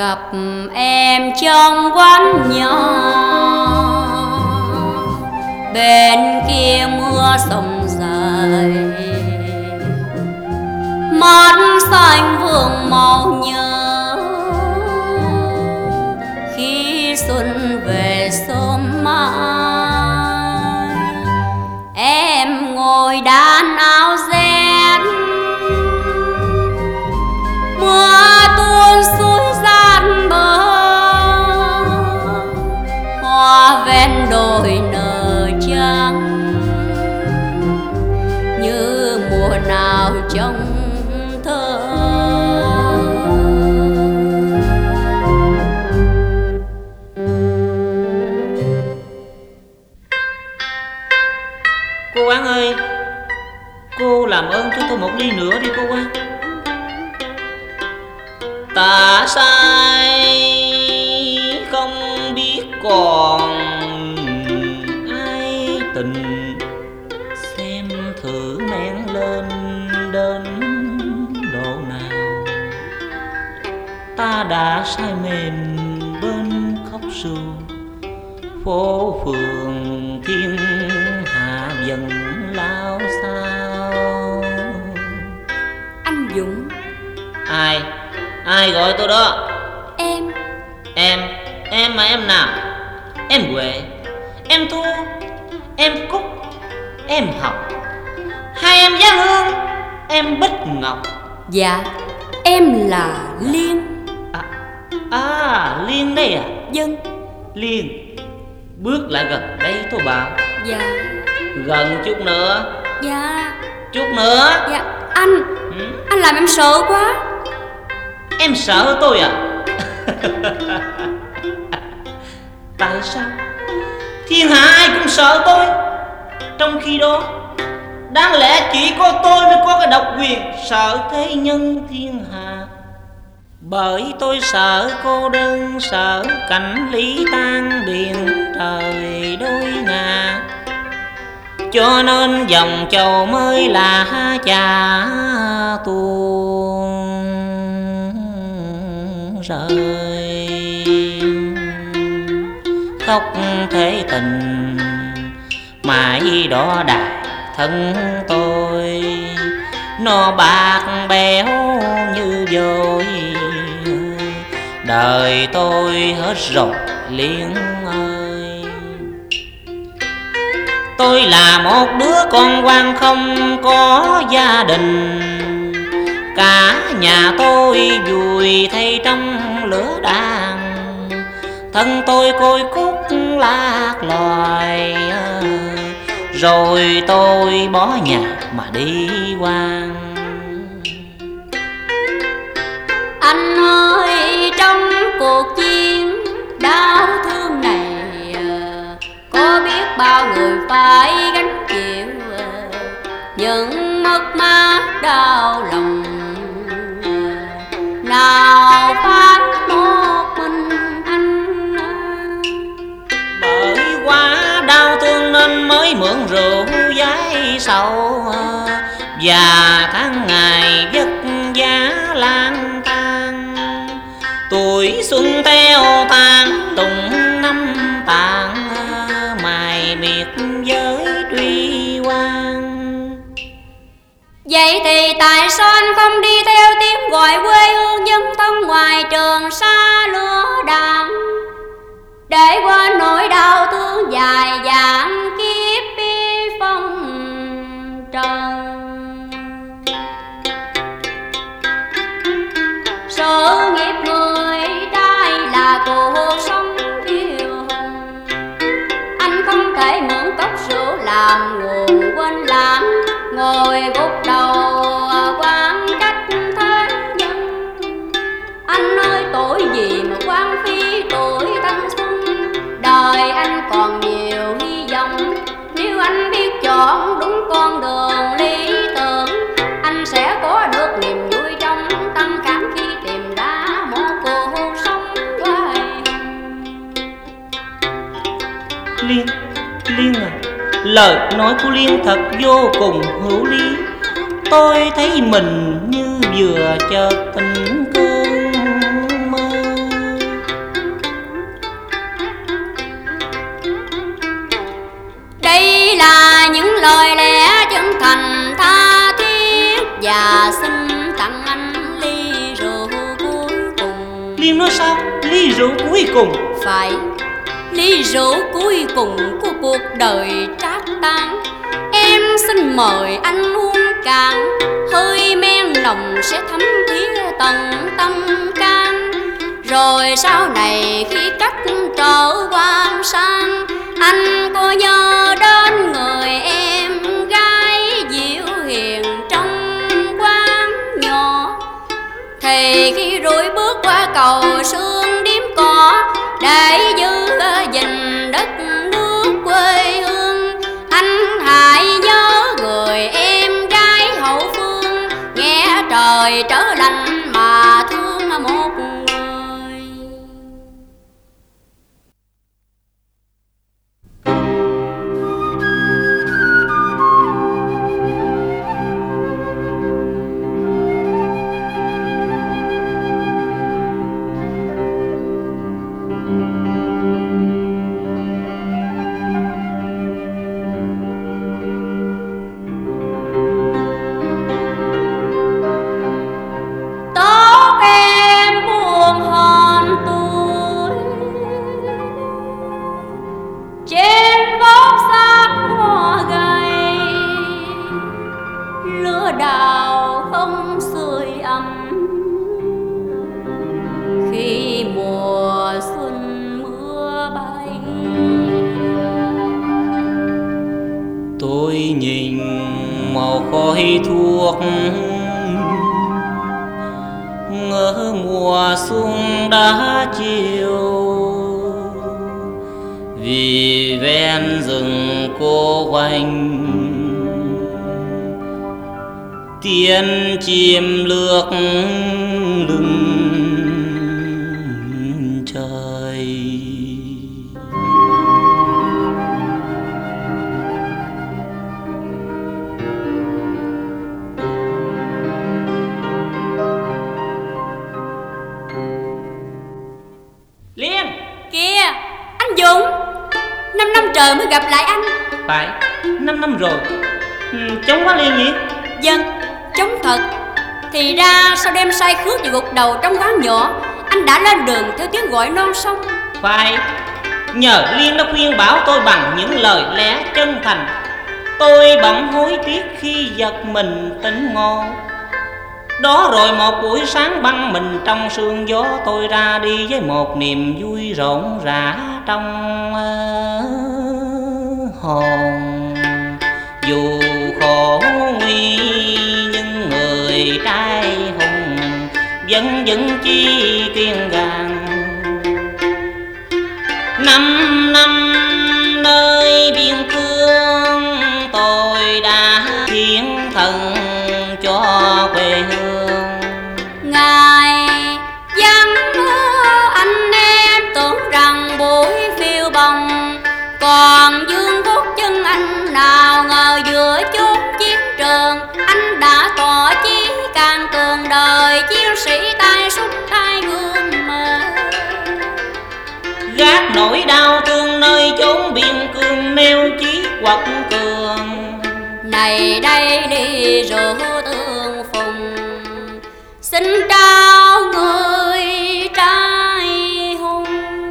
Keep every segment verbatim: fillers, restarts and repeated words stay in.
Gặp em trong quán nhỏ, bên kia mưa sông dài, mắt xanh vương màu nhớ khi xuân về sớm mai. Em ngồi đan áo ren, mưa tuôn suối gian bờ, hoa ven đồi nở trắng như mùa nào trong thơ. Cô Quán ơi, cô làm ơn cho tôi một ly nữa đi cô Quán. Ta sai không biết còn ai tình, xem thử men lên đến độ nào. Ta đã say mềm bên khóc ru, phố phường thiên hạ dần lao sao. Anh Dũng. Ai? Ai gọi tôi đó? Em. Em? Em mà em nào? Em Huệ, em Thu, em Cúc, em Học, hai em Giang Hương, em Bích Ngọc. Dạ, em là Liên. À, à Liên đây à? Dân. Liên, bước lại gần đây tôi bảo. Dạ. Gần chút nữa. Dạ. Chút nữa. Dạ. Anh ừ? Anh làm em sợ quá. Em sợ tôi à? Tại sao thiên hạ ai cũng sợ tôi, trong khi đó đáng lẽ chỉ có tôi mới có cái độc quyền sợ thế nhân thiên hạ. Bởi tôi sợ cô đơn, sợ cảnh ly tan biển trời đôi ngả, cho nên dòng châu mới là cha tuôn rơi. Khóc thế tình mãi đỏ đài thân tôi, nó bạc béo như vôi. Đời tôi hết rồi Liên ơi. Tôi là một đứa con quan không có gia đình, cả nhà tôi vùi thay trong lửa đạn. Thân tôi côi cút lạc loài, rồi tôi bỏ nhà mà đi hoang. Anh ơi, trong cuộc chiến đau thương này, có biết bao người phải gánh chịu những mất mát đau lòng. Nào phải một mình anh, bởi quá đau thương nên mới mượn rượu giấy sầu, và tháng ngày vất vả lang thang. Tuổi xuân theo tháng đùng năm tàn, mài miệt với truy hoang. Vậy thì tại sao anh không đi theo tiếng gọi quê hương dân thân ngoài trường xa lửa đạn, để qua nỗi đau thương dài dẳng kiếp bi phong trần. Sự nghiệp người đây là cuộc sống kiêu hùng, anh không thể mượn cốc rượu làm nguồn quên lãng, ngồi gục đầu quan trách thế nhân. Anh ơi, tuổi gì mà quan phí tuổi thanh xuân, đời anh còn nhiều hy vọng. Nếu anh biết chọn đúng con đường lý tưởng, anh sẽ có được niềm vui trong tâm cảm khi tìm ra một cuộc sống quay. Liên, Liên à, lời nói của Liên thật vô cùng hữu lý. Tôi thấy mình như vừa chợt tình cơn mơ. nói sao? Ly rượu cuối cùng. Phải, ly rượu cuối cùng của cuộc đời trát tan. Em xin mời anh uống cạn, hơi men nồng sẽ thấm thía tận tâm can. Rồi sau này khi cách trở quan sang, anh có nhớ đến người em gái dịu hiền trong quán nhỏ. Thì khi rồi bước qua cầu sương điếm cỏ, để giữ gìn đất nước quê hương, anh hãy nhớ người em gái hậu phương, nghe trời trở lạnh mà thương một người. Đào không sưởi ấm khi mùa xuân mưa bay. Tôi nhìn màu khói thuốc, ngỡ mùa xuân đã chiều. Vì ven rừng cô quanh tiên chim lướt lưng trời. Liên! Kìa, anh Dũng! Năm năm trời mới gặp lại anh. Phải, năm năm rồi. Ừ, chống quá Liên nhỉ? Vâng, chống thật. Thì ra sau đêm say khướt và gục đầu trong quán nhỏ, anh đã lên đường theo tiếng gọi non sông. Phải, nhờ Liên đã khuyên bảo tôi bằng những lời lẽ chân thành, tôi bỗng hối tiếc khi giật mình tỉnh ngộ. Đó rồi một buổi sáng băng mình trong sương gió, tôi ra đi với một niềm vui rộn rã trong uh, hồn. Dù khổ nguy nhưng người trai hùng vẫn vững chi kiên gàn. Năm năm nơi biên cương tôi đã hiến thần cho quê hương. Ngài vắng anh em tưởng rằng buổi phiêu bồng, còn vương gót chân anh nào ngờ giữa chốn chiến trường, anh đã tỏ chí càng cường đời chiến sĩ tay súng tay gươm mờ. Gác nỗi đau thương nơi chốn biên cương nêu chí quật cường. Này đây đi rượu tương phùng, xin trao người trai hùng.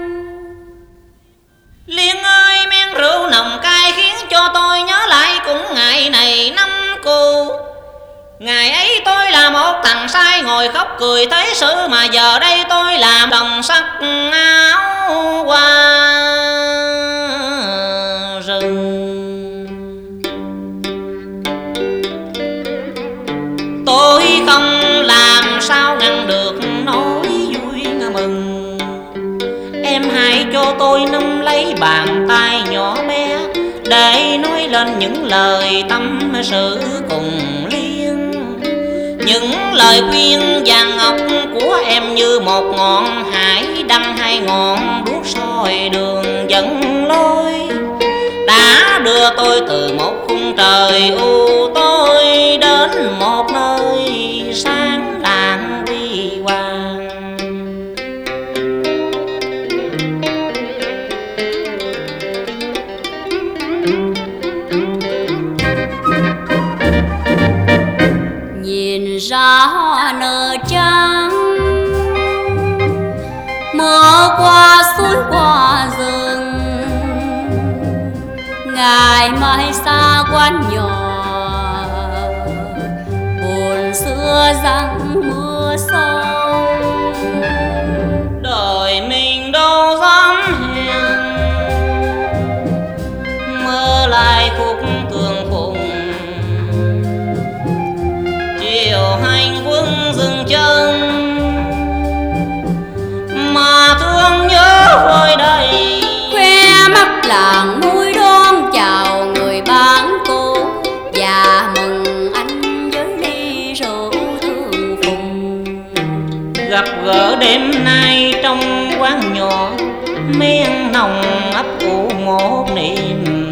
Liên ơi, men rượu nồng cay khiến cho tôi nhớ lại cũng ngày này năm cũ. Ngày ấy tôi là một thằng sai ngồi khóc cười thấy sự, mà giờ đây tôi làm đồng sắc áo hoa rừng. Tôi không làm sao ngăn được nỗi vui mừng. Em hãy cho tôi nắm lấy bàn tay nhỏ bé để nói lên những lời tâm sự cùng Liên. Những lời khuyên vàng ngọc của em như một ngọn hải đăng hai ngọn đuốc soi đường dẫn lối, đã đưa tôi từ một khung trời u tối đến một nơi sáng lạng huy hoàng. Nhìn ra nở trắng mưa qua suối qua rừng, ngày mai xa quán nhỏ, buồn xưa răng mưa sông. Đời mình đâu dám hẹn, mơ lại khúc tương phùng, chiều hành quân dừng chân, mà thương nhớ vơi đầy. Khoe mắt làng môi đón chào người bạn cũ, và mừng anh với ly rượu thương phùng. Gặp gỡ đêm nay trong quán nhỏ, men nồng ấp ủ một niềm